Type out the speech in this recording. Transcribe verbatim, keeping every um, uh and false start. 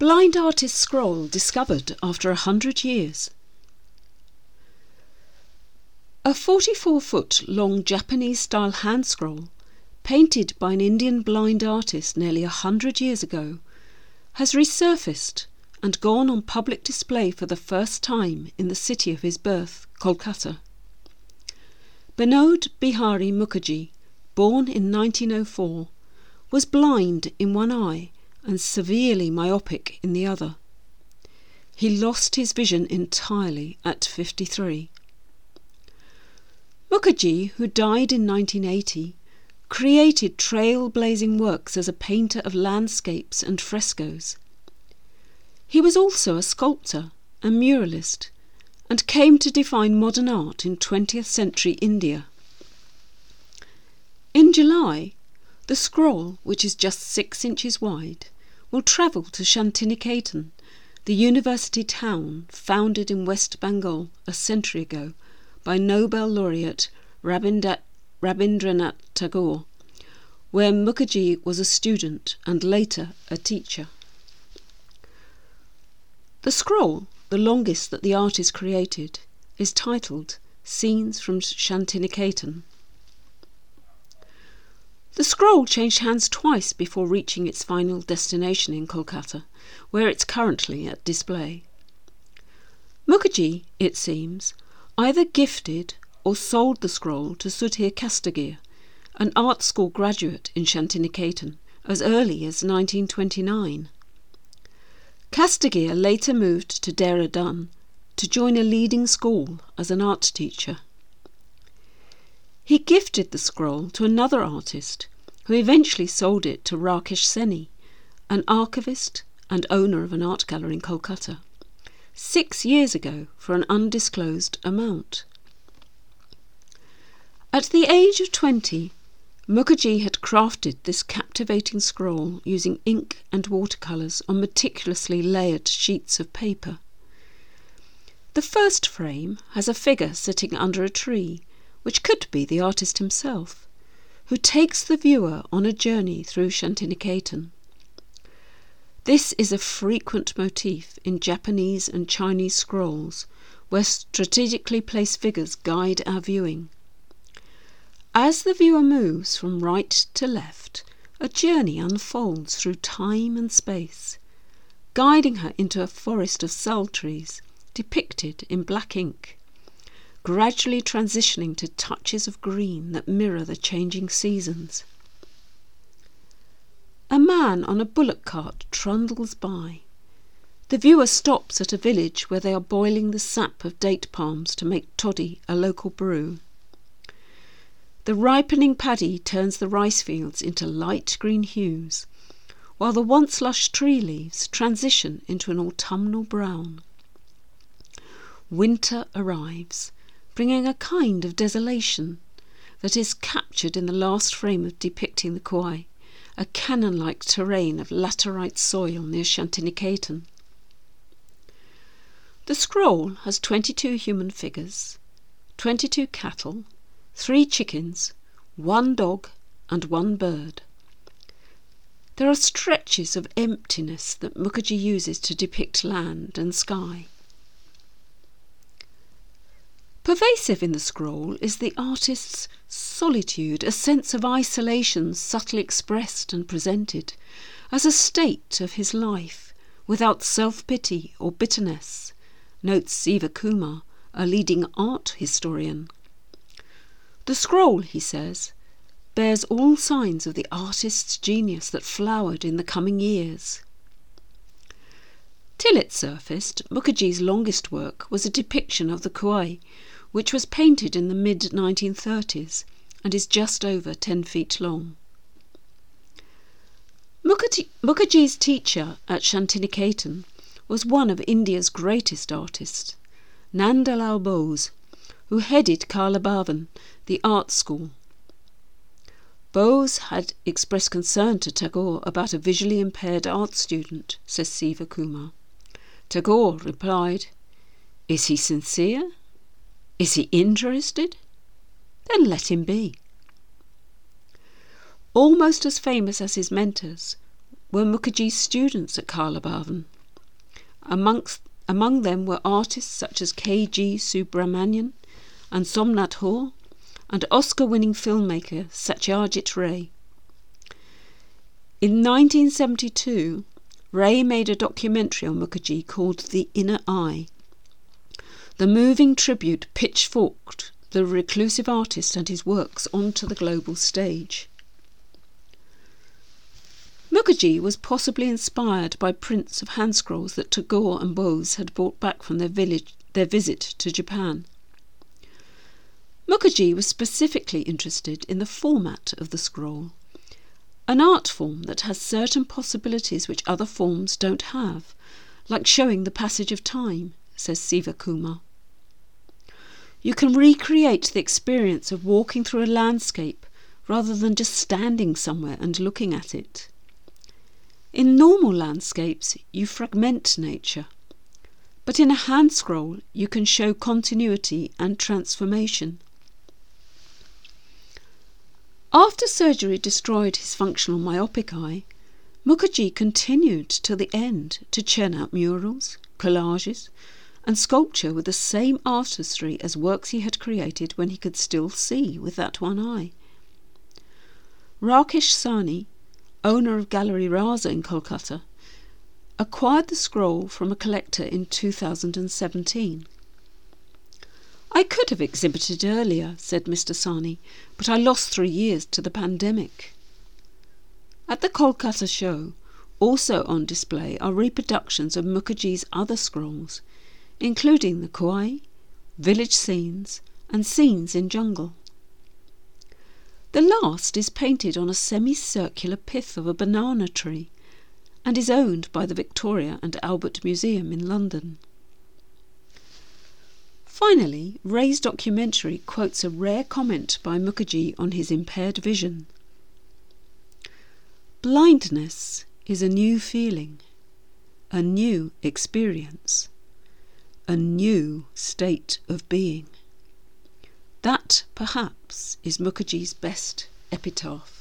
Blind artist's scroll discovered after a hundred years. A forty-four foot long Japanese-style hand scroll, painted by an Indian blind artist nearly a hundred years ago, has resurfaced and gone on public display for the first time in the city of his birth, Kolkata. Binod Bihari Mukherjee, born in nineteen oh four, was blind in one eye and severely myopic in the other. He lost his vision entirely at fifty-three. Mukherjee, who died in nineteen eighty, created trailblazing works as a painter of landscapes and frescoes. He was also a sculptor and muralist, and came to define modern art in twentieth century India. In July, the scroll, which is just six inches wide, will travel to Shantiniketan, the university town founded in West Bengal a century ago by Nobel laureate Rabindranath Tagore, where Mukherjee was a student and later a teacher. The scroll, the longest that the artist created, is titled Scenes from Shantiniketan. The scroll changed hands twice before reaching its final destination in Kolkata, where it's currently at display. Mukherjee, it seems, either gifted or sold the scroll to Sudhir Kastagir, an art school graduate in Shantiniketan, as early as nineteen twenty-nine. Kastagir later moved to Dehradun to join a leading school as an art teacher. He gifted the scroll to another artist, who eventually sold it to Rakesh Seni, an archivist and owner of an art gallery in Kolkata, six years ago for an undisclosed amount. At the age of twenty, Mukherjee had crafted this captivating scroll using ink and watercolours on meticulously layered sheets of paper. The first frame has a figure sitting under a tree, which could be the artist himself, who takes the viewer on a journey through Shantiniketan. This is a frequent motif in Japanese and Chinese scrolls, where strategically placed figures guide our viewing. As the viewer moves from right to left, a journey unfolds through time and space, guiding her into a forest of sal trees depicted in black ink, gradually transitioning to touches of green that mirror the changing seasons. A man on a bullock cart trundles by. The viewer stops at a village where they are boiling the sap of date palms to make toddy, a local brew. The ripening paddy turns the rice fields into light green hues, while the once lush tree leaves transition into an autumnal brown. Winter arrives, bringing a kind of desolation that is captured in the last frame of depicting the Kauai, a cannon-like terrain of laterite soil near Shantiniketan. The scroll has twenty-two human figures, twenty-two cattle, three chickens, one dog and one bird. There are stretches of emptiness that Mukherjee uses to depict land and sky. Pervasive in the scroll is the artist's solitude, a sense of isolation subtly expressed and presented as a state of his life, without self-pity or bitterness, notes Siva Kumar, a leading art historian. The scroll, he says, bears all signs of the artist's genius that flowered in the coming years. Till it surfaced, Mukherjee's longest work was a depiction of the Kauai, which was painted in the mid nineteen thirties and is just over ten feet long. Mukherjee, Mukherjee's teacher at Shantiniketan was one of India's greatest artists, Nandalal Bose, who headed Kalabhavan, the art school. Bose had expressed concern to Tagore about a visually impaired art student, says Siva Kumar. Tagore replied, "Is he sincere? Is he interested? Then let him be." Almost as famous as his mentors were Mukherjee's students at Kalabhavan, Amongst, among them were artists such as K G Subramanian and Somnath Hoare, and Oscar-winning filmmaker Satyajit Ray. In nineteen seventy-two, Ray made a documentary on Mukherjee called The Inner Eye. The moving tribute pitchforked the reclusive artist and his works onto the global stage. Mukherjee was possibly inspired by prints of hand scrolls that Tagore and Bose had brought back from their, village, their visit to Japan. Mukherjee was specifically interested in the format of the scroll, an art form that has certain possibilities which other forms don't have, like showing the passage of time, says Siva Kumar. You can recreate the experience of walking through a landscape rather than just standing somewhere and looking at it. In normal landscapes, you fragment nature, but in a hand scroll, you can show continuity and transformation. After surgery destroyed his functional myopic eye, Mukherjee continued till the end to churn out murals, collages, and sculpture with the same artistry as works he had created when he could still see with that one eye. Rakesh Sahni, owner of Gallery Raza in Kolkata, acquired the scroll from a collector in two thousand seventeen. I could have exhibited earlier, said Mister Sahni, but I lost three years to the pandemic. At the Kolkata show, also on display are reproductions of Mukherjee's other scrolls, including the Kauai, village scenes, and scenes in jungle. The last is painted on a semicircular pith of a banana tree and is owned by the Victoria and Albert Museum in London. Finally, Ray's documentary quotes a rare comment by Mukherjee on his impaired vision. Blindness is a new feeling, a new experience, a new state of being. That, perhaps, is Mukherjee's best epitaph.